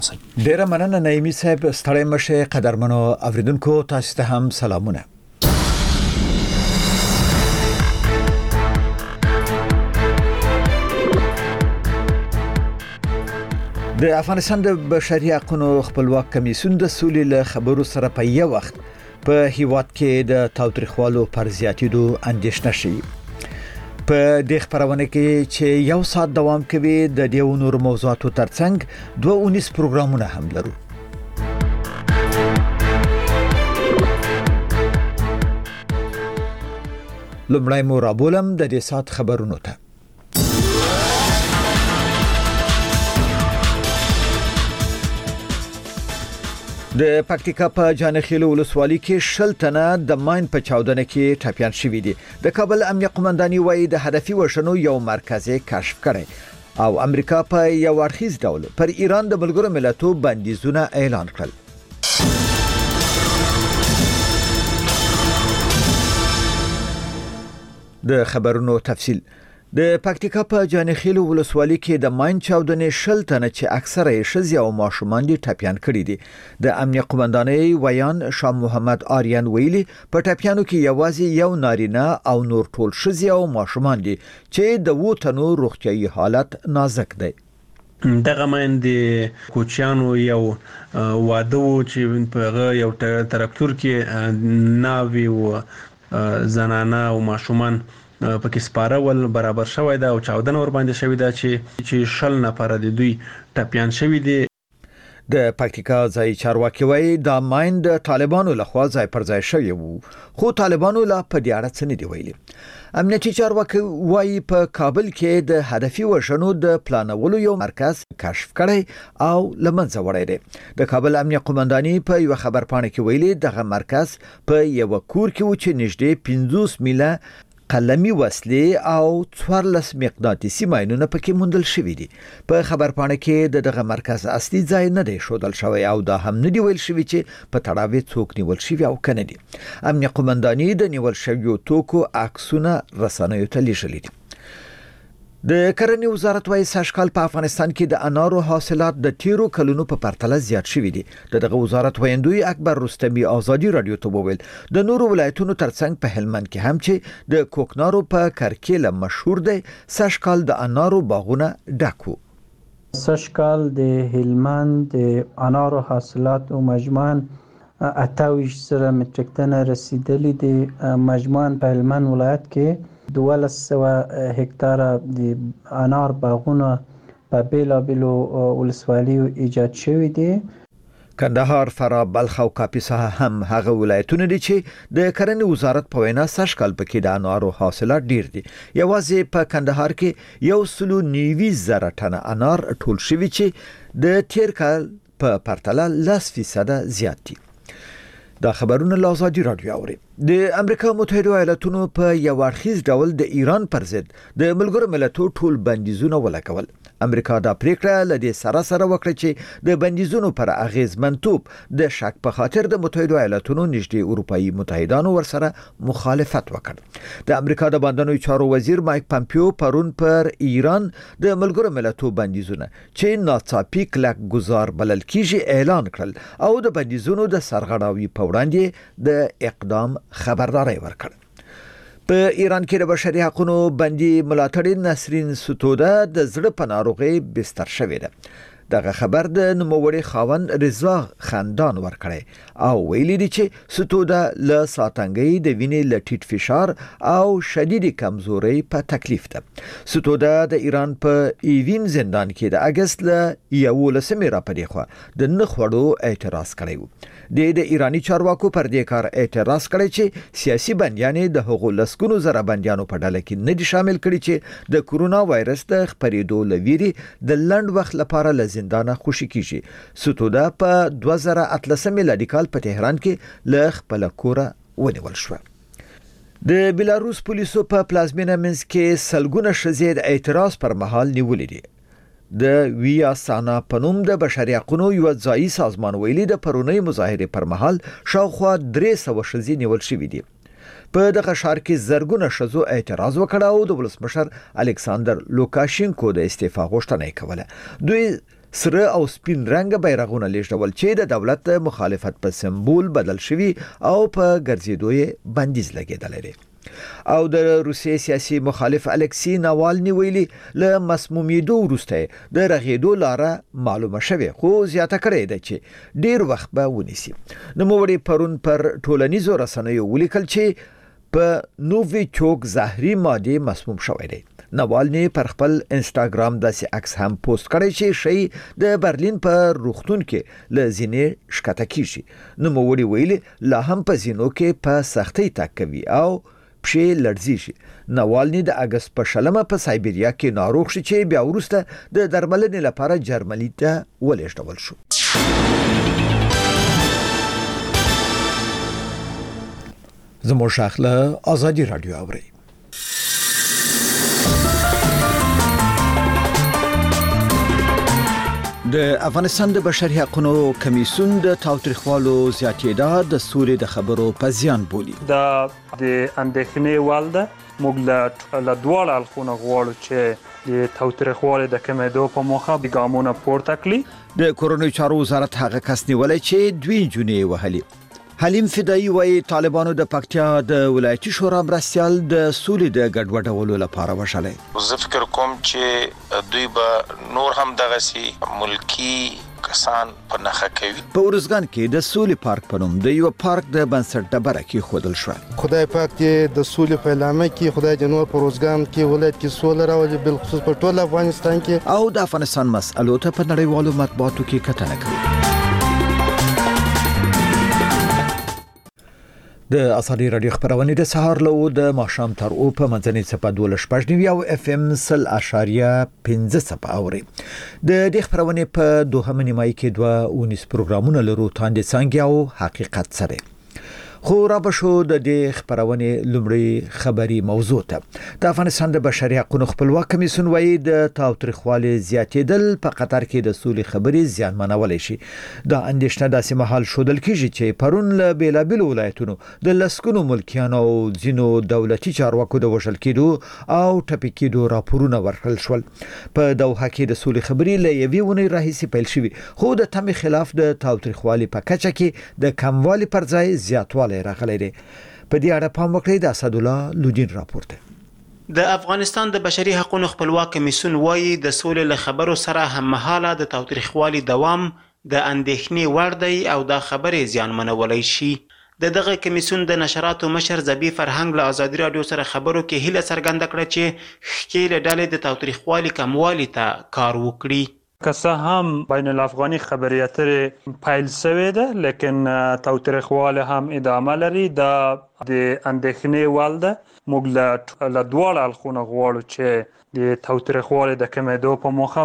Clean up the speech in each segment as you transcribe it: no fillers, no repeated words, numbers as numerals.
ډیره مننه نایمی صاحب، ستړی مشه. قدرمنو اوریدونکو، تاسو ته هم سلامونه. د افغانستان د بشري حقوقو خپلواک کمیسیون د سولې له خبرو سره په یو وخت په هیواد کې د تاوتریخوالو پر زیاتېدو اندېښنه شي. په دې خبرونه کې چې یو ساعت دوام کوي، د دې نور موضوعاتو ترڅنګ 2 پروګرامونه هم لرو. لومړی مو رابولم د دې ساعت خبرونو ته. د پکتیکا په جانخیل ولسوالۍ کې 60 تنه د ماین په چاودنه کې ټپيان شوي دي. د کابل امنیه قومنداني وایي د هدفي وژنو یو مرکز کشف کړي او امریکا په یو اړخیز ډول پر ایران د ملګرو ملتونو بندیزونه اعلان کړل. د خبرونو تفصیل. د پکتیکا په جانخیل ولسوالۍ کې د ماین چاودنې 60 تنه چې اکثره یې ښځې او ماشومان دي ټپيان کړي دي. د امنیه قومندانۍ ویان شاه محمد آریان ویلي په ټپيانو کې یوازې یو نارینه او نور ټول ښځې او ماشومان دي چې د 2 تنو روغتیايي حالت نازک دی. دغه مېندې کوچیانو یو واده و چې په یو تراکتور کې ناوی او زنانه او ماشومان پکې سپاره ول برابر شوی دا او چاودنه ور باندې شوی دا چې 60 نفر د دوی ټپيان شوی دي. د پکتیکا ځای چارواکي وایي دا ماین د طالبانو لخوا ځای پر ځای شوی وو، خو طالبانو لا په دې اړه څه نه دی ویلي. امنیتي چارواکي وایي په کابل کې د هدفي وژنو د پلانولو یو مرکز کشف کړي او لمنځه وړی دی. د کابل امنیه قومنداني په یو خبرپاڼه کې ویلي دغه مرکز په یو کور کې و چې نږدې 50 میله قلمي وسلې او 14 مقناطیسي ماینونه پکې موندل شوي دي. په خبرپاڼه کې دغه مرکز اصلي ځای نه دی ښودل شوی او دا هم نه دی ویل شوی چې په تړاو څوک نیول شوی او کنه دي. امنیه قومنداني د نیول شویو توکو عکسونه رسنیو ته لیږلي دي. د کرنې وزارت وايي سږکال په افغانستان کې د انارو حاصلات د تیرو کلونو په پرتله زیات شوي دي. دغه وزارت ویندوی اکبر رستمی آزادي رادیو ته وویل د نورو ولایتونو ترڅنګ په هلمند کې هم چې د کوکنارو په کرکیله مشهور دی، سږکال د انارو باغونه ډکو. سږکال د هلمند د انارو حاصلات او مجموعاً 28 متریک ټن رسیدلی دي. مجموعاً په هلمند ولایت کې 1200 هکتاره د انار باغونه په بیلابیلو ولسوالیو ایجاد شوي دي. کندهار، فراه، بلخ او کاپیسا هم هغه ولایتونه دي چې د کرنې وزارت په وینا سږکال پکې د انارو حاصلات ډیر دي. یوازې په کندهار کې 190 ټنه انار ټول شوي چې د تیر کال په پرتله 10% زیات دي. دا خبرونه له آزادي رادیو اوري. د امریکا متحده ایالاتونو په یو اړخیز ډول د ایران پر ضد د ملګرو ملتونو ټول بندیزونه ولګول. امریکا دا پریکړه لدې سره وکړه چې د بندیزونو پر اغیزمنتوب د شک په خاطر د متحده ایالاتونو نږدې اروپאי متحدانو ورسره مخالفت وکړ. د امریکا د باندنوي چارو وزیر مایک پامپیو پرون پر ایران د ملګرو ملتونو بندیزونه چې ناڅاپي کلک گزار بلل کیږي اعلان کړل او د بندیزونو د سرغړاوي په وړاندې د اقدام خبرداري ورکړه. په ایران کې د بشري حقوقو بندي ملاتړ نسرین ستوده د زړه په ناروغي بستر شوې ده. دغه خبر د نوموړي خاوند رضا خاندان ورکړی او ویلي دي چې ستوده له ساتنګي د وینې له ټیټ فشار او شدید کمزوري په تکلیف ده. ستوده د ایران په ایوین زندان کې د اگست له 11 را پدې خو د نخوړو اعتراض کړی و. د ایرانی چارواکو پر دې کار اعتراض کړی چې سیاسي بندیانې د حقوق لسکونو زره بندیانو په ډله کې نه دي شامل کړي چې د کورونا وایرس د خپرېدو لویري د لنډ وخت لپاره له زندانه خوشي کیږي. ستوده په 2013 میلادي کال په تهران کې له خپل کوره ونیول شو. د بلاروس پولیسو په پلازمینه منسک کې سلګونه ښځې د اعتراض پر مهال نیولې دي. د ویا سانا پنوم د بشري حقوقو یو ځایي سازمان ویلي د پرونی مظاهره پر مهال شاوخوا 300 ښځې نیول شوې دي. په دغه ښار کې زرګونه ښځو اعتراض وکړ او د ولسمشر الکساندر لوکاشینکو د استعفا غوښتنه کوله. دوی سره او سپین رنگ بیرغونه لیږدول چې د دولت مخالفت په سمبول بدل شوی او په ګرځېدو یې بندیز لګیدل لري. او د روسیې سیاسي مخالف الکسی ناوالني ویلي له مسمومیدو وروسته د رغېدو لاره معلومه شوه خو زیاته کړې ده چې ډیر وخت به ونیسي. نوموړي پرون پر ټولنیزو رسنیو ولیکل چې په نوویچوک زهري ماده مسموم شوی دی. ناوالني پر خپل انستاګرام داسې عکس هم پوسټ کړی چې شی د برلین په روغتون کې له زینې شکته کیږي. نوموړي ویلي لا هم په زینو کې په سختۍ تک کوي او پښې لړزیږي. ناوالني د اگست په 16 په سایبریا کې ناروغ شو چې بیا وروسته د درملنې لپاره جرمني ته ولېږدول شو. زموږ شاخله آزادی رادیو اوري. د افغانستان د بشري حقوقو کمیسیون د تاوتریخوالو زیاتېدا د سولې د خبرو په زیان بولي. د اندېښنې وړ ده. موږ له دواړو اړخونو غواړو چې د تاوتریخوالي د کمېدو په موخه ګامونه پورته کړي. د کورونی چارو وزارت هغه کس نیولای چې دوی جونې وهلي. حلیم فدایی وایي طالبانو د پکتیا د ولایتي شورا مرستيال د سولې د ګډوډولو لپاره وشلای. زه فکر کوم چې دوی به نور هم دغه سي ملکی کسان په نخښه کوي. په ورزګان کې د سولې پارک په نوم د یو پارک د بنسټ ډبره کې خودل شو. خدای پاک دې د سولې په اعلان کې خدای جنور په ورزګان کې ولایت کې سولې راولي بل خصوص په ټول افغانستان کې او د افغانستان مسألو ته په نړیوالو مطبوعاتو کې کتنه کوي. د آزادی رادیو خبرونه د سهار له د ماښام تر او په منځنۍ صفه 12.9 او اف ام 0.5 صفه اوري. د دې خبرونه په دوه نیمای کې 2 پروګرامونه لرو تاندې څنګه او حقیقت سره. خو را بشو د دې خبرونه لومړی خبري موضوع ته. د افغانستان د بشري حقوقو خپلواک کمیسیون وایي د تاوتریخوالي زیاتېدل په قطر کې د سولې خبري زیانمنولای شي. دا اندېښنه داسې مهال شودل کیږي چې پرون له بیلابل ولایتونو د لسکونو ملکیانو او ځینو دولتي چارواکو د وشل کېدو او ټپي کېدو راپورونه ورکړل شول. په دوحه کې د سولې خبري له یوې ونې راهیسې پیل شوې خو د تمې خلاف د تاوتریخوالي په کچه کې د کموالي پر ځای زیاتوالی راغلی دی. په دې اړه پام وکړئ د اسد الله لودین راپورته. د افغانستان د بشري حقوقو خپلواک کمیسیون وایي د سولې له خبرو سره هممهاله د تاوتریخوالي دوام د اندېښنې وړ دی او دا خبرې زیانمنولای شي. دغه کمیسیون د نشراتو مشر زبی فرهنګ له آزادي رادیو سره خبرو کې هیله څرګنده کړه چې ښکېل ډلې د تاوتریخوالي کموالي ته کار وکړي. که څه هم بین الافغاني خبري اترې پیل شوې ده لیکن تاوتریخوالی هم ادامه لري. دا د اندېښنې وړ ده. موږ له دواړو اړخونو غواړو چې د تاوتریخوالي د کمېدو په موخه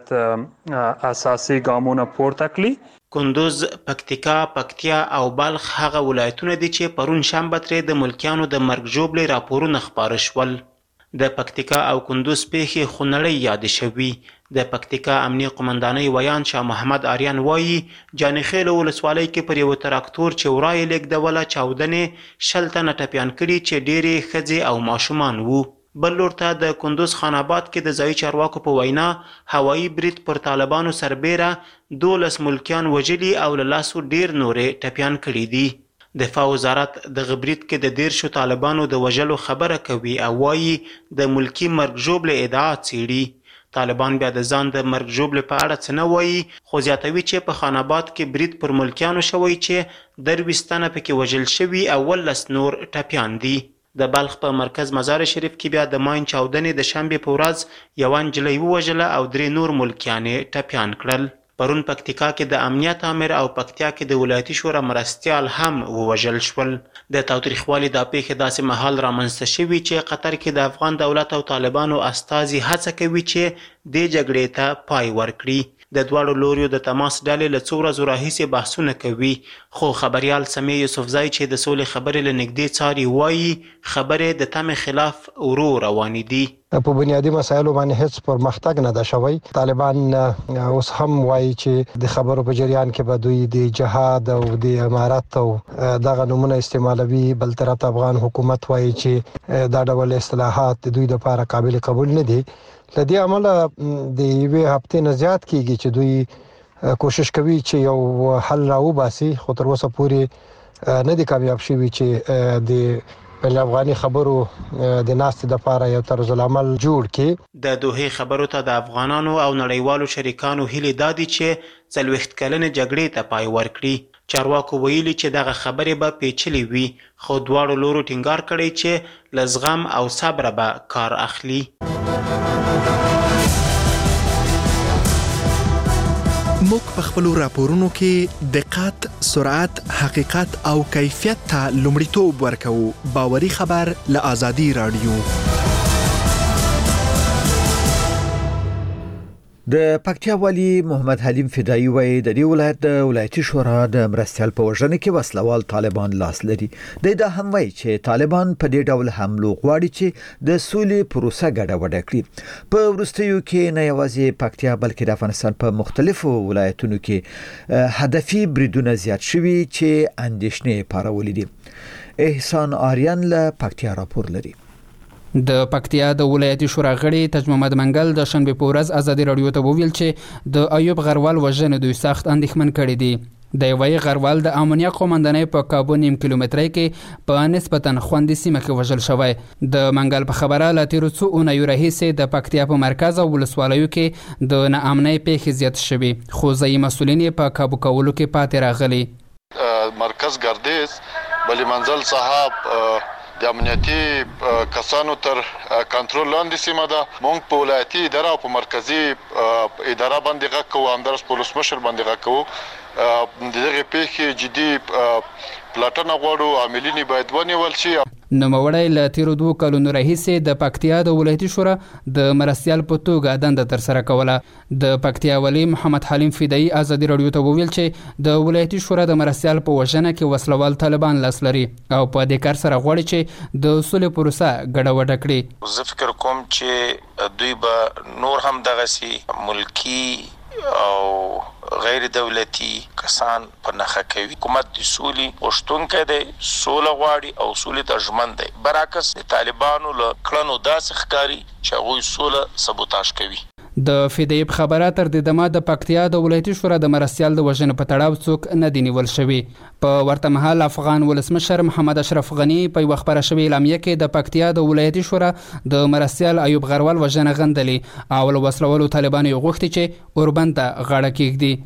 باید اساسي ګامونه پورته کړي. کندوز، پکتیکا، پکتیا او بلخ هغه ولایتونه دي چې پرون شنبه ترې د ملکیانو د مرګ ژوبلې راپورونه خپاره شول. د پکتیکا او کندوز پیښې خونړۍ یاد شوي. د پکتیکا امنیه قومندانۍ ویان شاه محمد آریان وایي جانخیل ولسوالۍ کې پر یو تراکتور چې ورای لیږدوله چاودنې 10 تنه ټپیان کړي چې ډېرې ښځې او ماشومان وو. بل لور ته د کندوز خان آباد کې د ځایي چارواکو په وینا هوایي برید پر طالبانو سربیره 12 ملکیان وژلي او له لاسو ډېر نورې ټپیان کړي دي. دفاع وزارت د برید کې د 10 طالبانو د وژلو خبره کوي او وایي د ملکی مرګ ژوبلې ادعا څېړي. طالبان بیا د ځان د مرګ ژوبلې په اړه څه نه وایي خو زیاتوي چې په خان آباد کې برید پر ملکیانو شوی چې 23 تنه پکې وژل شوي او 19 نور ټپیان دي. د بلخ په مرکز مزار شریف کې بیا د ماین چاودنې د شنبې په ورځ یو نجلۍ ووژله او 3 نور ملکیانې ټپیان کړل. پرون پکتیکا کې د امنیت امر او پکتیا کې د ولایتي شورا مرستيال هم ووژل شول. د تاوتریخوالي د پیښې داسې مهال رامنځته شوي چې قطر کې د افغان دولت او طالبانو استازي هڅه کوي چې د جګړې ته پای ورکړي. د دواړو لوریو د تماس ډلې له څو ورځو راهیسې بحثونه کوي خو خبريال سمیع یوسفزای چې د سولې خبرې له نږدې څاري وایي خبرې د تمې خلاف ورو روانې دي. په بنیادی مسایلو باندې هیڅ پرمختګ نه ده شوی. طالبان اوس هم وایي چې د خبرو په جریان کې به دوی د جهاد او د امارت او دغه نمونه استعمالوي. بل طرف ته افغان حکومت وایي چې دا ډول اصلاحات د دوی لپاره قابل قبول نه دي. لدې عمله د یوې هفتې نه زیات کیږي چې دوی کوشش کوي چې یو حل راوباسي، خو تر اوسه پورې نه دي کامیاب شوي چې د بل افغاني خبرو د ناستې د لپاره یو طرز العمل جوړ کړي. د دوحې خبرو ته د افغانانو او نړیوالو شریکانو هیلې دادي چې 40 کلنې جګړې ته پای ورکړي. چارواکو ویلي چې دغه خبرې به پیچلې وي، خو دواړو لورو ټینګار کړی چې له زغم او صبر به کار اخلي. موږ په خپلو راپورونو کې دقت، سرعت، حقیقت او کیفیت ته لومړیتوب ورکوو. باوري خبر له آزادي رادیو. د پکتیا والی محمد حلیم فدایی وایي د دې ولایت د ولایتي شورا د مرستیال په وژنه کې وسلوال طالبان لاس لري. دا هم وایي چې طالبان په دې ډول حملو غواړي چې د سولې پروسه ګډوډه کړي. په وروستیو کې نه یوازې پکتیا بلکې د افغانستان په مختلفو ولایتونو کې هدفي بریدونه زیات شوي چې اندېښنې پارولې دي. احسان آریان له پکتیا راپور لري. د پکتیا د ولایتي شورا غړي تاج محمد منګل د شنبه په ورځ آزادي رادیو ته وویل چې د ایوب غروال وژنه دوی سخت اندېښمن کړي دي. د یوې غروال د امنیه قومندانۍ په کابو نیم کیلومترۍ کې په نسبتا خوندي سیمه کې وژل شوی. د منګل په خبره لا تیر څو اونیو راهیسې د پکتیا په مرکز او ولسوالیو کې د ناامنۍ پیښې زیات شوي، خو ځایي مسؤلین په کابو کولو کې پاتې راغلي. مرکز ګردیز بلی منزل صاحب د امنیتي کسانو تر کنټرول لاندې سیمه ده. موږ په ولایتي اداره او په مرکزی اداره باندې غږ کوو، همدارس په ولسمشر باندې غږ کوو. دغه پیښې جدي پلاټنه غواړو، عاملین باید ونیول شي. نوموړی له تیرو 2 کلونو راهیسې د پکتیا د ولایتي شورا د مرستیال په توګه دنده ترسره کوله. د پکتیا والی محمد حلیم فدایی آزادي رادیو ته وویل چې د ولایتي شورا د مرستیال په وژنه کې وسلوال طالبان لاس لري او په دې کار سره غواړي چې د سولې پروسه ګډوډه کړي. زه فکر کوم چې دوی به نور هم دغسي ملکی او غیر دولتي کسان په نخښه کوي. حکومت د سولې غوښتونکی دی، سوله غواړي او سولې ته ژمن دی. برعکس د طالبانو له کړنو داسې ښکاري چې هغوی سوله سبوتاژ کوي. د فدایب خبره تر دې دمه د پکتیا د ولایتي شورا د مرستیال د وژنې په تړاو څوک نه دی نیول شوی. په ورته مهال افغان ولسمشر محمد اشرف غنی په یوه خبره شوې اعلامیه کې د پکتیا د ولایتي شورا د مرستیال ایوب غروال وژنه غندلې او له وسلوالو طالبانو یې غوښتي چې اوربند ته غاړه کېږدي.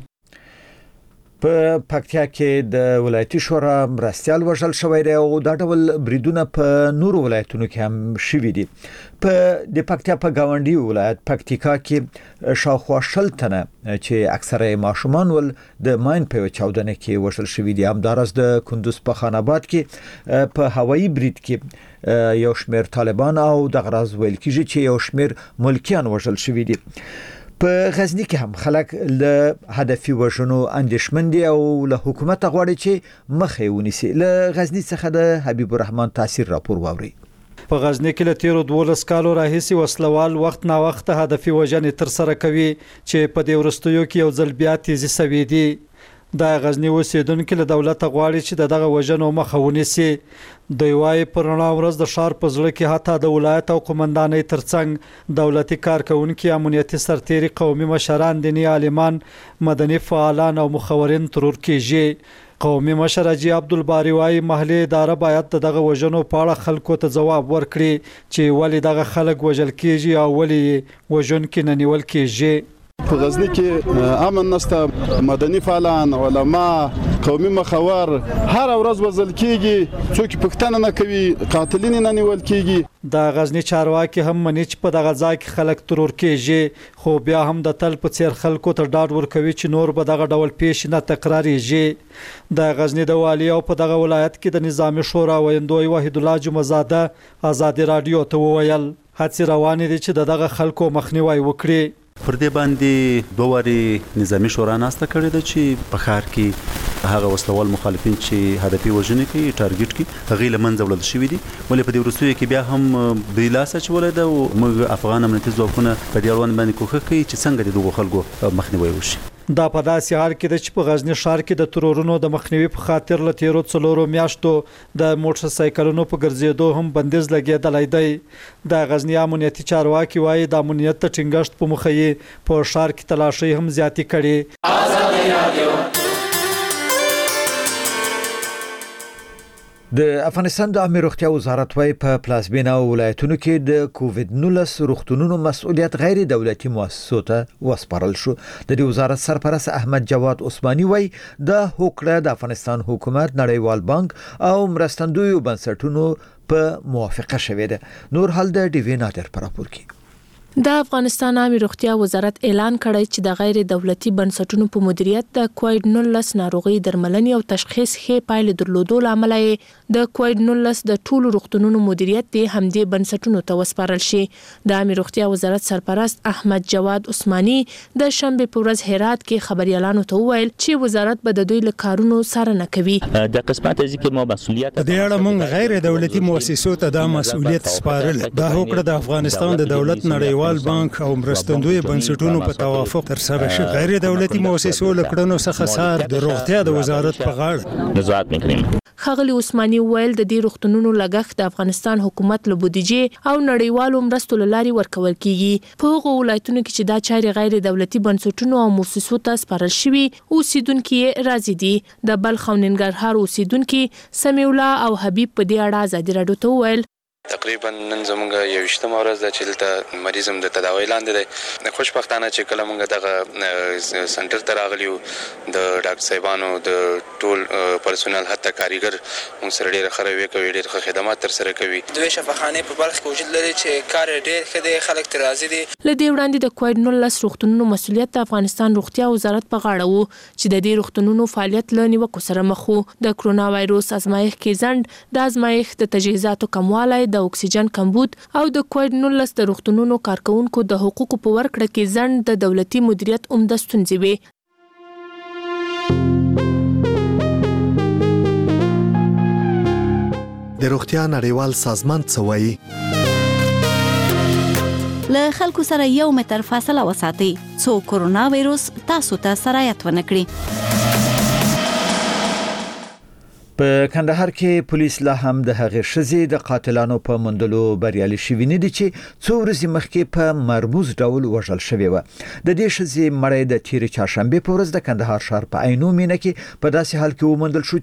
په پکتیا کې د ولایتي شورا مرستیال وژل شوی دی او دا ډول بریدونه په نورو ولایتونو کې هم شوي دي. په د پکتیا په گاونډي ولایت پکتیکا کې شاوخوا 100 تنه چې اکثره ماشومان ول د ماین په چاودنه کې وژل شوي دي. همدارس د کندوز په خان آباد کې په هوایي برید کې یو شمېر طالبان او د غراز ویل کېږي چې یو شمېر ملکیان وژل شوي دي. په غزنی کې هم خلک له هدفي وژنو اندېښمن دي او له حکومت غواړي چې مخه ونیسي. له غزنی څخه د حبیب الرحمن تاثیر راپور واوري. په غزنی کې له تیرو 12 کالو راهیسې وسلوال وخت نا وخت هدفي وژنې تر سره کوي چې په دې ورستیو کې یو ځل بیا تیزی سوي دي. د غزنی اوسیدونکو له دولت غواړي چې دغه وژنو مخه ونیسي. دوی وايي پر رڼا ورځ د ښار په زړه کې حتی د ولایت او قومندانۍ ترڅنګ دولتي کارکونکو، امنیتي سرتیري، قومي مشران، دیني عالمان، مدني فعالان او مخورین ترور کېږي. قومي مشر حاجي عبدالباري وايي محلي اداره باید دغه وژنو په اړه خلکو ته ځواب ورکړي چې ولې دغه خلک وژل کېږي او ولې وژونکي نه نیول کېږي. په غزنی کې امن نشته، مدني فعالان، علما، قومي مخور هر ورځ وژل کېږي، څوک پوښتنه نه کوي، قاتلین نه نیول کېږي. د غزنی چارواکي هم مني چې په دغه ځای کې خلک ترور کېږي، خو بیا هم د تل په څیر خلکو ته ډاډ ورکوي چې نور به دغه ډول پیښې نه تکراریږي. د غزنی د والی او په دغه ولایت کې د نظامی شورا ویندوی وحید الله جمعزاده آزادي رادیو ته وویل هڅې روانې دي چې دغه خلکو مخنیوي وکړي. پر دې باندې 2 واري نظامی شورا ناسته کړې ده چې په ښار کې هغه وسلوال مخالفین چې هدفي وژنې کوي ټارګټ کوي هغه لمنځه وړل شوی دي ولې په دې وروستیو کې بیا هم د لاسه چولې ده او موږ افغان امنیتي ځواکونه په دې اړوند باندې کوښښ کوي چې څنګه د دغو خلکو مخنیوي وشي. دا په داسې حال کې چې په غزنی ښار کې د ترورونو د مخنیوي په خاطر له تیرو 4 میاشتو د موټر سایکلونو په ګرځېدو هم بندیز لګېدلی دی. د غزنی امنیتي چارواکي وایي د امنیت د ټینګښت په موخه یې په ښار کې تلاشۍ هم زیاتې کړي. د افغانستان د عامه روغتیا وزارت وايي په پلازمینه ولایتونو کې د کووډ-19 روغتونونو مسؤلیت غیر دولتي مؤسسو ته وسپارل شو. د دې وزارت سرپرست احمد جواد عثماني وايي د هوکړه د افغانستان حکومت نړیوال بانک او مرستندویو بنسټونو په موافقه شوې ده. نور حال د ډیوی نادر پر راپور کې. د افغانستان عامه روغتیا وزارت اعلان کړی چې د غیر دولتي بنسټونو په مدیریت د کووډ-19 ناروغي درملنې او تشخیص ښه پایله درلودو لامل د کووډ-19 د ټولو روغتونونو مدیریت د همدې بنسټونو ته وسپارل شي. د عامه روغتیا وزارت سرپرست احمد جواد عثماني د شنبه په ورځ هرات کې خبريالانو ته وویل چې وزارت به د دوی له کارونو څارنه کوي. د قسمت ذکر مو مسؤلیت د اړه موږ غیر دولتي مؤسسو ته د مسؤلیت سپارل دا هوکړه د افغانستان د دولت نړیوال بانک او مرستندوی بنسټونو په توافق تر سره شي. غیر دولتي مؤسسو لکړنو څخه سار د روغتیا د وزارت په غاړه نظارت وکړي. خغلی عثماني ویل د دې روغتونونو لګښت د افغانستان حکومت له بودیجې او نړیوالو مرستو لاري ورکول کیږي. په هغو ولایتونو کې چې دا چاري غیر دولتي بنسټونو او مؤسسو ته سپارل شوي اوسیدونکو راځي دي. د بلخ او ننګرهار اوسیدونکو سمیع الله او حبیب په دې اړه ازادي راډیو ته ویل تقریبا نن زمونږ 21 ورځ د چلته مریض هم د تداوی لاندې دی. خوشبختانه چې کله مونږ دغه سنټر ته راغلیو د ډاکټر صاحبانو د ټول پرسونل حتی کاریګر مونږ سره ډېر خروي کوي ډېر ښه خدمات تر سره کوي. دوی شفاخانه په بلخ کې وجود لري چې کار ډېر ښه دی خلک تر راضي دي. لدې وړاندې د کووډ-19 روغتونونو مسؤلیت د افغانستان روغتیا وزارت په غاړه وو چې د دې روغتونونو فعالیت له نیوکو سره مخ وو. د کرونا وایروس ازمایښت کې ځنډ د ازمایښت د تجهیزاتو کموالی د اکسیجن کمبود او د کووډ-19 د روغتونونو کارکونکو د حقوقو په ورکړه کې ځنډ د دولتي مدیریت عمده ستونزې وي. د روغتیا نړیوال سازمان څه وایي؟ له خلکو سره 1 متر فاصله وساتئ څو کرونا وایروس تاسو ته سرایت ونه کړي. په کندهار کې پولیس لا هم د هغې ښځې د قاتلانو په موندلو بریالي شوي نه دي چې څو ورځې مخکې په مرموز ډول وژل شوې وه. د دې ښځې مړی د تېرې چهارشنبې په ورځ د کندهار ښار په عینو مینه کې په داسې حال کې وموندل شو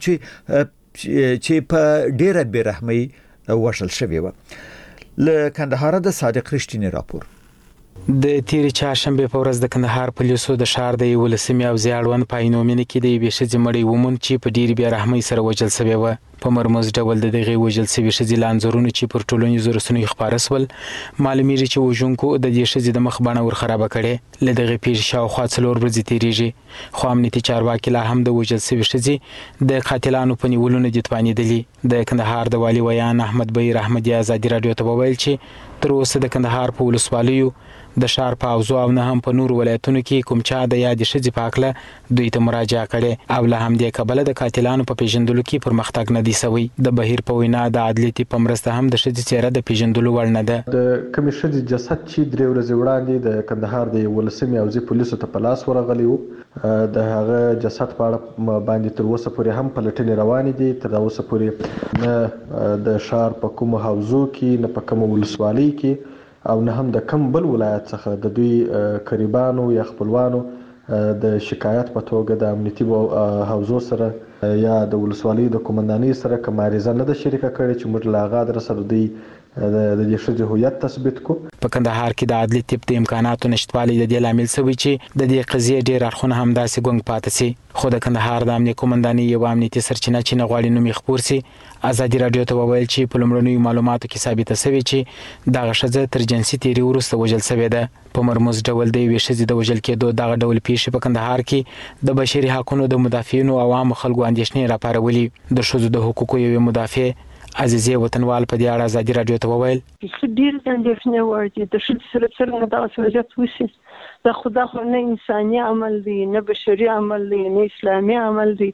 چې په ډېره بېرحمۍ وژل شوې وه. له کندهار د صادق رښتینی راپور. د تیرې چهارشنبې په ورځ د کندهار پولیسو د ښار د 11 او زیړوند په عینومینه کې د یوې ښځې مړی وموند چې په ډېرې بېرحمۍ سره وژل شوې وه. په مرموز ډول د دغې وژل شوې ښځې له انځورونو چې پر ټولنیزو رسنیو خپاره شول معلومیږي چې وژونکو د دې ښځې د مخ بڼه ورخرابه کړې. له دغې پیښې شاوخوا 4 ورځې تېرېږي خو امنیتي چارواکي لا هم د وژل شوې ښځې د قاتلانو په نیولو نه دي توانېدلي. د کندهار د والي ویان احمد بهیر احمدي ازادي راډیو ته وویل چې تر اوسه د کندهار په ولسوالیو د ښار په اوزو او نه هم په نورو ولایتونو کې کوم چا د یادې ښځې په هکله دوی ته مراجعه کړې او له همدې کبله د قاتلانو په پیژندلو کې پرمختګ نه دی سوی. د بهیر په وینا د عدلیتي په مرسته هم د ښځې څېره د پیژندلو وړ نه ده. د کومې ښځې جسد چې 3 ورځې وړاندې د کندهار د 11 او زی پولیسو ته په لاس ورغلی وو د هغه جسد په اړه باندې تر اوسه پورې هم پلټنې روانې دي. تر اوسه پورې نه د ښار په کومو حوزو کې نه په کومو ولسوالۍ کې او نه هم د کم بل ولایت څخه د دوی قریبانو یا خپلوانو د شکایت په توګه د امنیتي حوزو سره یا د ولسوالۍ د قومندانۍ سره کوم عریضه نه ده شریکه کړې چې موږ له هغه در سره دوی د دې ښځې هویت تثبیت کو. په کندهار کې د عدلي طب د امکاناتو نشتوالی د دې لامل شوی چې د دې قضیې ډېر اړخونه همداسې ګونګ پاتې سي. خو د کندهار د امنیه قومندانۍ یو امنیتي سرچینه چې نه غواړي نوم یې خپور سي ازادي راډیو ته وویل چې په لومړنیو معلوماتو کې ثابته شوې چې دغه ښځه تر جنسي تېري وروسته وژل شوې ده. په مرموز ډول د یوې ښځې د وژل کېدو دغه ډول پیښې په کندهار کې د بشري حقونو د مدافعینو او عامو خلکو اندېښنې راپارولي. د ښځو د حقوقو یوې مدافع عزیزې وطنوال په دې اړه ازادي راډیو ته وویل ډېر اندېښنې وړ دي. د ښځې سره څرنګه دغسې وضعیت وشي دا خو نه انساني عمل دی نه بشري عمل دی نه اسلامي عمل دی.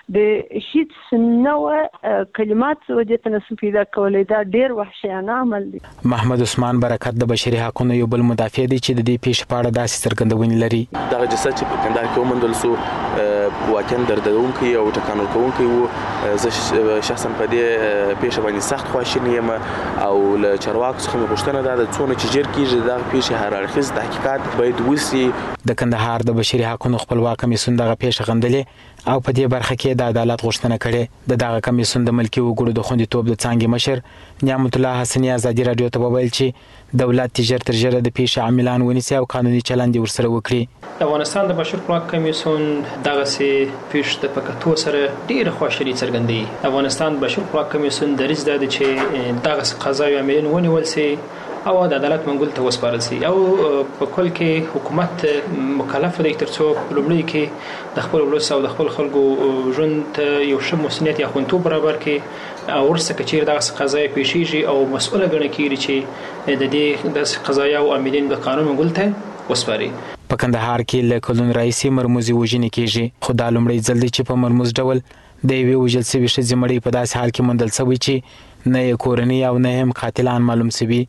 د هیڅ نوع کلمات ودې تناسب پیدا کولای دا ډیر وحشیانه عمل دی. محمد عثمان برکت د بشري حقوقو یو بل مدافع دی چې د دې پیښې په اړه داسې څرګندونې لري. دا جسد چې په کندهار کې وموندل سو واقعا دردونکي او ټکان ورکوونکی و. زه شخصا په دې پیښه باندې سخت خواشینی یم او له چارواکو څخه مې غوښتنه ده د څونه چې ژر کېږي دغه پیښې هر اړخیز تحقیقات باید وشي. د کندهار د بشري حقوقو خپلواک کمیسیون دغه پیښه غندلې او په دې برخه کې د عدالت غوښتنه کړې. د دغه کمیسیون د ملکي وګړو د خوندیتوب د څانګې مشر نعمت الله حسني ازادي رادیو ته وویل چې دولت ژر تر ژره د پیښې عاملان ونیسي او قانوني چلند ورسره وکړي. د افغانستان د بشر حقوقو کمیسیون دغسې پیښې د پکتو سره ډېره خواشیني څرګندوي. افغانستان د بشر حقوقو کمیسیون دریځ دا دی چې دغسې قضاوي عاملین ونیول سي او د عدالت منګول ته وسپارل سي او په کل کې حکومت مکلف دی ترڅو په لومړي کې د خپل ولس او د خپل خلکو ژوند ته یو ښه مسؤلیت یا خوندیتوب برابر کړي او وروسته که چیرې دغسې قضایا پیښیږي او مسؤله ګڼل کېږي چې د دې داسې قضایا او عاملین د قانون منګول ته وسپاري. په کندهار کې له کلونو راهیسې مرموزي وژنې کېږي خو دا لومړی ځل دی چې په مرموز ډول د یوې وژل سوي ښځې مړی په داسې حال کې موندل سوی چې نه یې کورنۍ او نه هم قاتلان معلوم سوي.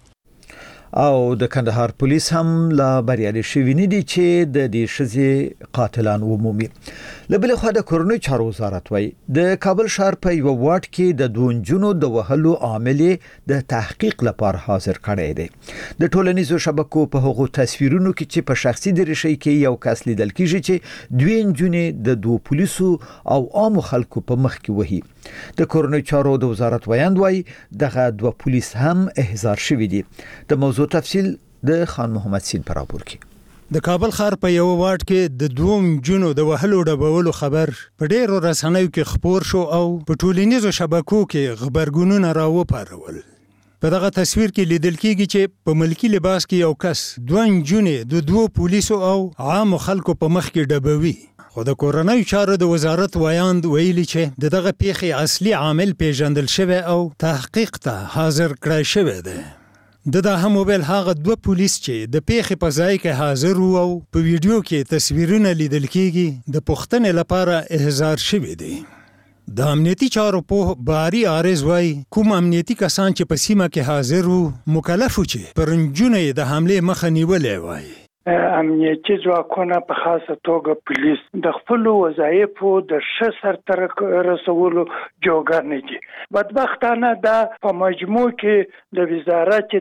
او د کندهار پولیس هم لا بریالي شوي نه دي چې د دې ښځې قاتلان ومومي. له بلې خوا د کورنۍ چارو وزارت وایي د کابل ښار په یوه واټ کې د دوه نجونو د وهلو عامل د تحقیق لپاره حاضر کړی دی. د ټولنیزو شبکو په هغو تصویرونو کې چې په شخصي دریشۍ کې یو کس لیدل کېږي چې دوه نجونې د دوه پولیسو او عامو خلکو په مخ کې وهي. د کورنۍ چارو د وزارت ویاند وایي دغه دوه پولیس هم احضار شوي دي. د موضوع تفصیل د خان محمد سید پر راپور کې. د کابل ښار په یو واټ کې د دوه نجونو د وهلو ډبولو خبر په ډېرو رسنیو کې خپور شو او په ټولنیزو شبکو کې خبرګونونه راوپارول. په دغه تصویر کې لیدل کېږي چې په ملکی لباس کې یو کس دوه نجونې د دوه پولیسو او عامو خلکو په مخ کې ډبوي. خو د کورنۍ چارو د وزارت ویاند ویلي چې دغه پیښې اصلي عامل پیژندل شوی او تحقیق ته حاضر کړی شوی دی. د هم موبایل هغه دوه پولیس چې د پیښې په ځای کې حاضر وو او په ویډیو کې تصویرونه لیدل کېږي د پوښتنې لپاره احضار شوی دی. د امنیتي چارو په باری عارض وای کوم امنیتي کسان چې په سیمه کې حاضر وو مکلف وو چې پر نجونې د حمله مخه نیولې وای. امنیتي ځواکونه په خاصه توګه پولیس د خپل وظایفو د ښه سرته رسولو جوګر نه دي. بدبختانه دا په مجموع کې د وزارت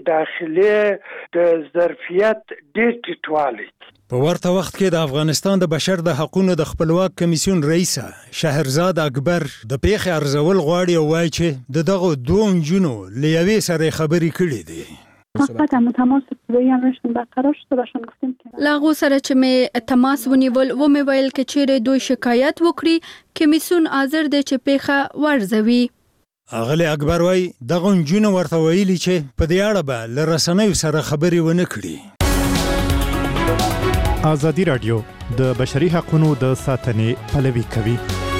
داخلي د ظرفیت ډېر ټیټوالی. په ورته وخت کې د افغانستان د بشر د حقوقو د خپلواک کمیسیون رئیس شهرزاد اکبر د پیښې ارزول غواړي او وایي چې دغه دوه نجونو له یوې سره خبرې کړې دي. تماس برقرار شد باشون گفتیم که لاغو سره چې مې تماس ونیول و مې ویل کې چیرې دوی شکایت وکړي کمیسیون حاضر دی چې پیښه ورزوي. اغلی اکبر وای دغه نجونو ورته ویلي چې په دې اړه به له رسنیو سره خبرې ونه کړي. ازادي رادیو د بشري حقوقو د ساتنې پلوي کوي.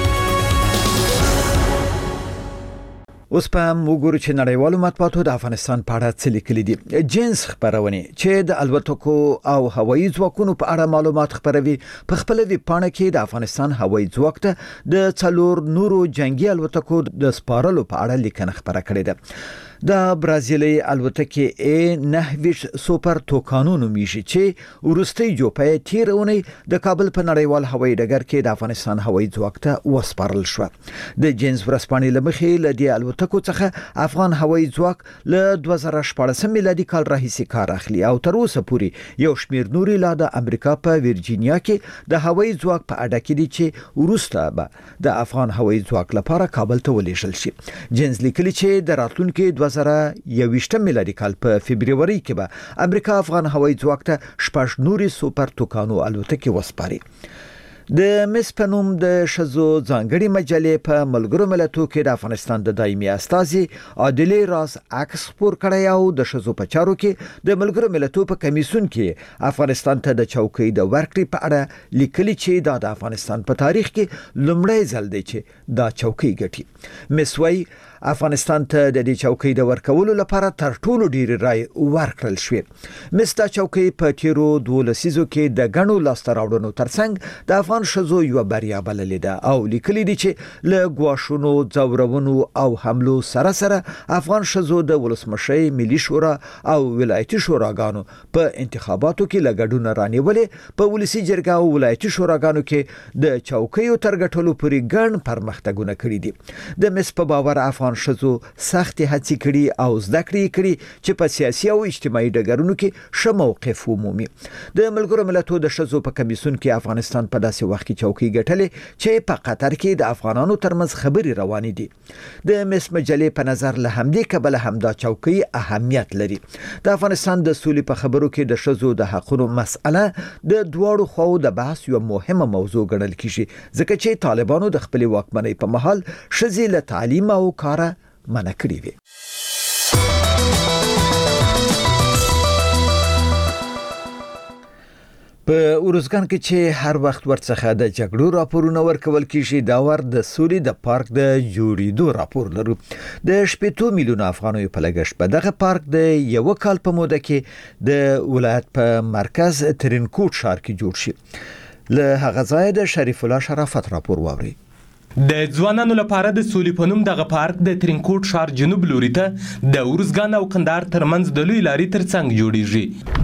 اوس په وګورو چې نړیوالو مطبوعاتو د افغانستان په اړه څه لیکلي دي. جنس خبرونه چې د الوتکو او هوایي ځواکونو په اړه معلومات خبروي په خپل ویبپاڼه کې د افغانستان هوایي ځواک ته د 4 نورو جنگي الوتکو د سپارلو په اړه لیکنه خبره کړې ده. د برازیلي الوتکې A9 سوپر توکانو نومیږي چې ورستي جوپه تیرونی د کابل په نړیوال هوایي ډګر کې د افغانستان هوایي ځواک ته وسپارل شو. د جنس ورسپانې لمخې ل دې الوتکو څخه افغان هوایي ځواک ل 2014 میلادي کال راهیسې کار اخلي او تر اوسه پورې یو شمیر نوري لا د امریکا په ورجینیا کې د هوایي ځواک په اډه کې دي چې ورسته به د افغان هوایي ځواک لپاره کابل ته ولېږل شي. جنس لیکلي چې د راتلونکي 2021 میلادي کال په فبرवरी کې به امریکا افغان هوایي ځواک ته 6 نوري سوپر توکانو الوتکې وسپاري. د مس پنوم د شزو ځانګړي مجلې په ملګرو ملتونو کې د افغانستان د دایمي استازي عادلې راز عکس خپور کړی او د شزو په چارو کې د ملګرو ملتونو په کمیسیون کې افغانستان ته د چوکۍ د ورکړې په اړه لیکلي چې دا د افغانستان په تاریخ کې لومړی ځل دی چې دا چوکۍ ګټي. مسوي افغانستان ته د دې چوکۍ د ورکولو لپاره تر ټولو ډیر رای ورکړل شوې. مستا چوکۍ په تیرو 12 لسیزو کې د غنو لاستراوړنو ترڅنګ د افغان افغان شزو یو بریا بللې ده او لیکلي دي چې له ګواښونو ځورونو او حملو سره سره افغان شزو د ولسمشي ملي شورا او ولایتي شوراګانو په انتخاباتو کې لګډونه رانیولې په ولسی جرګه او ولایتي شوراګانو کې د چوکیو ترګټلو پورې ګڼ پرمختګونه کړي دي د مس په باور افغان شزو سخت هڅې کړي او زده کړې کړي چې په سیاسي او اجتماعي ډګرونو کې ښه موقف ومومي د ملګرو ملتونو د شزو په کمیسیون کې افغانستان په داسې وخت کې چوکۍ ګټلې چې په قطر کې د افغانانو ترمنځ خبري روانې دي د مس مجلې په نظر له همدې کبله همدا چوکۍ اهمیت لري د افغانستان د سولې په خبرو کې د شزو د حقوقو مسأله د دواړو خواو د بحث یو مهمه موضوع ګڼل کیږي ځکه چې طالبانو د خپل واکمنۍ په مهال شزې له تعلیم او کار منع کړې وي په اورزګان کې چې هر وخت ورڅخه د جګړو راپورونه ورکول کیږي دا ور د سولې د پارک د جوړېدو راپور لرو د 8 میلیون افغانو په لګښت په دغه پارک د یو کال په موده کې د ولایت په مرکز ترینکوټ ښار کې جوړ شي له هغه ځای د شریف الله شرافت راپور واوري د ځوانانو لپاره د سولې په نوم دغه پارک د ترینکوټ ښار جنوب لوري ته د اورزګان او قندهار ترمنځ د لوی لارې ترڅنګ جوړیږي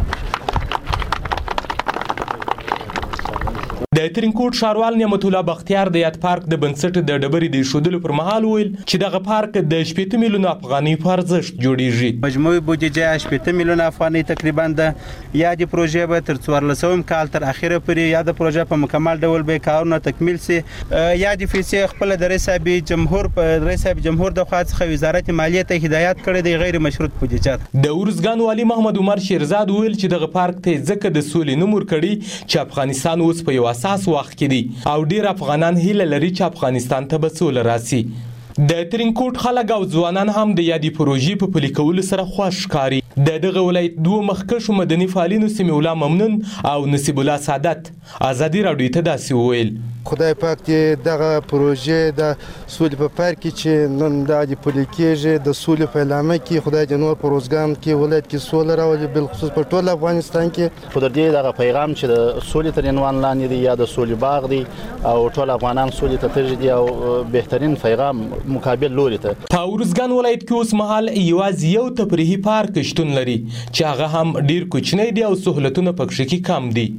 د ترینکوټ ښاروال نعمت الله بختیار د یاد پارک د بنسټ د ډبرې د ایښودلو پر مهال ویل چې دغه پارک د 8 میلیون افغانۍ په ارزښت جوړیږي مجموعي بودیجه 8 میلیون افغانۍ تقریبا ده یا د پروژې به تر 14 کال تر اخره پورې یا د پروژې په مکمل ډول به کارونه تکمیل سي یا د فیسي خپل د رئیس جمهور د خوا څخه وزارت مالیه ته هدایت کړی دی غیر مشروط بودیجه د اورزګان والی محمد عمر شیرزاد ویل چې دغه پارک ته ځکه د سولې نوم ورکړي چې افغانستان اوس په یو اساس وخت کې دي او ډیر افغانان هیله لري چې افغانستان ته به سوله راسي د ترینکوټ خلک او ځوانان هم د یادې پروژې په پلي کولو سره خوښ ښکاري دغه ولایت دوه مخکښو مدني فعالینو سمیع الله ممنون او نصیب الله سعادت ازادي راډیو ته داسې وویل خدای پاک دې دغه پروژې د سولې په پارک کې چې نن د پلي کېږي د سولې په اعلان کې خدای دې نور په روزګان کې ولایت کې سوله راولي بل خصوص په ټول افغانستان کې خدای دې دغه پیغام چې د سولې تر عنوان لاندې دی یا د سولې باغ دی او ټول افغانان سولې ته ترجیح دي او بهترین پیغام مقابل لوري ته په اورزګان ولایت کې اوس مهال یوازې یو تفریحي پارک شتون لري چې هغه هم ډیر کوچنی دی او سہولتونه پکې کې کم دي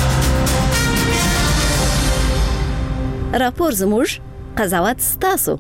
راپور زموږ قضاوت ستاسو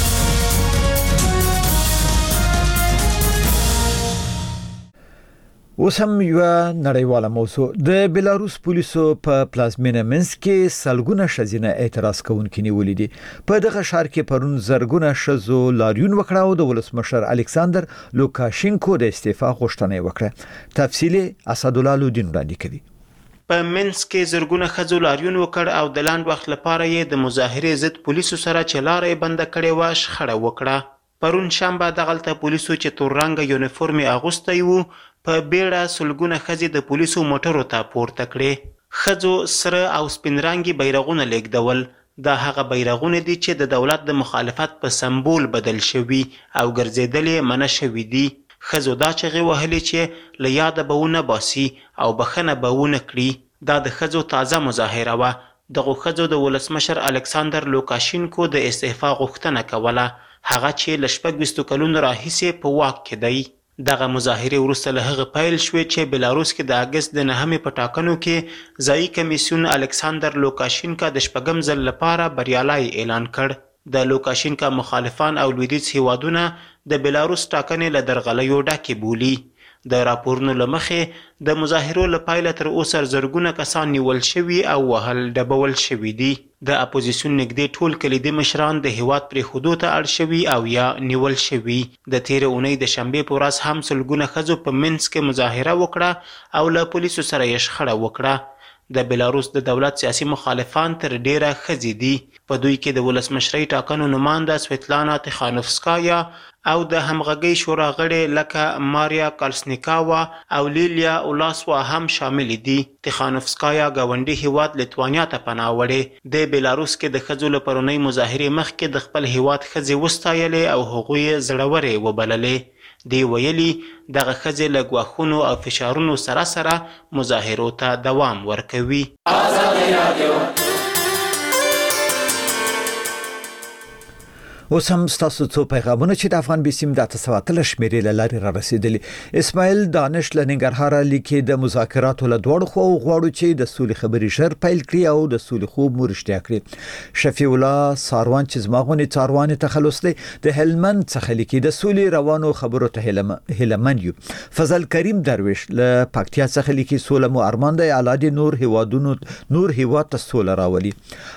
اوس هم یو نړیواله موضوع د بلاروس پولیسو په پلازمینه منسک کې سلګونه ښځینه اعتراض کوونکي نیولې دي په دغه ښار کې پرون زرګونه ښځو لاریون وکړ او د ولسمشر الکساندر لوکاشینکو د استعفا غوښتنه وکړه تفصیلی اسدالله لودین وړاندې کوي په منسک کې زرګونه ښځو لاریون وکړ او د لاند وخت لپاره یې د مظاهرې ضد پولیسو سره چې لارې بنده کړې وه شخړه وکړه پرون شنبه دغلته پولیسو چې تور رنګه یونیفورم یې اغوستی و په بیړه سلګونه ښځې د پولیسو موټرو ته پورته کړې ښځو سره او سپین رنګي بیرغونه لیږدول دا هغه بیرغونه دي چې د دولت د مخالفت په سمبول بدل شوي او ګرځېدل یې منع شوي دي ښځو دا چغې وهلې چې له یاده به ونه باسي او بخښنه به ونه کړي دا د ښځو تازه مظاهره وه دغو ښځو د ولسمشر الکساندر لوکاشینکو د استعفا غوښتنه کوله هغه چې له 26 کلونو راهیسې په واک کې دی دغه مظاهرې وروسته له هغه پیل شوې چې بلاروس کې د اګست د 9 په ټاکنو کې ځایي کمیسیون الکساندر لوکاشینکا د شپږم ځل لپاره بریالی اعلان کړ د لوکاشینکا مخالفان او لویدیځ هیوادونه د بلاروس ټاکنې له درغلیو ډکې بولي د راپورونو له مخې د مظاهرو له پایله تر اوسه زرګونه کسان نیول شوي او وهل ډبول شوي دي د اپوزیسیون نږدې ټول کلیدي مشران د هیواد پرېښودو ته اړ شوي او یا نیول شوي د تېرې اونۍ د شنبې په ورځ هم سلګونه ښځو په منسک کې مظاهره وکړه او له پولیسو سره یې شخړه وکړه د بلاروس د دولت سیاسي مخالفان تر ډیره ښځې دي په دوی کې د ولسمشرۍ ټاکنو نماینده سویتلانا تخانوفسکایا او د همغږۍ شورا غړي لکه ماریا کالسنیکاوا او لیلیا اولاسوا هم شامل دي تخانوفسکایا ګاونډي هیواد لیتوانیا ته پناه وړې د بلاروس کې د ښځو له پرونۍ مظاهرې مخکې د خپل هیواد ښځې وستایلې او هغوی یې زړورې وبللې دی ویلي دغه ښځې له ګواښونو او فشارونو سره سره مظاهرو ته دوام ورکوي اوس هم تاسو څو پیغامونه چې د افغان بيسیم د تسواتل شمیرې لاري را رسیدلی. اسماعیل دانش لنګرهار لیکي د مذاکراتو له دوړو خو غواړو چې د سولې خبري شر پیل کړي او د سولې خوب مرشتیا کړي. شفیع الله ساروان چې زماغونی څاروان تخلص دی د هلمند څخه لیکي د سولې روانو خبرو ته هلمند یو. فضل کریم درویش له پکتیا څخه لیکي سوله مو ارمان دی الادي نور هیواد ته سوله راولي.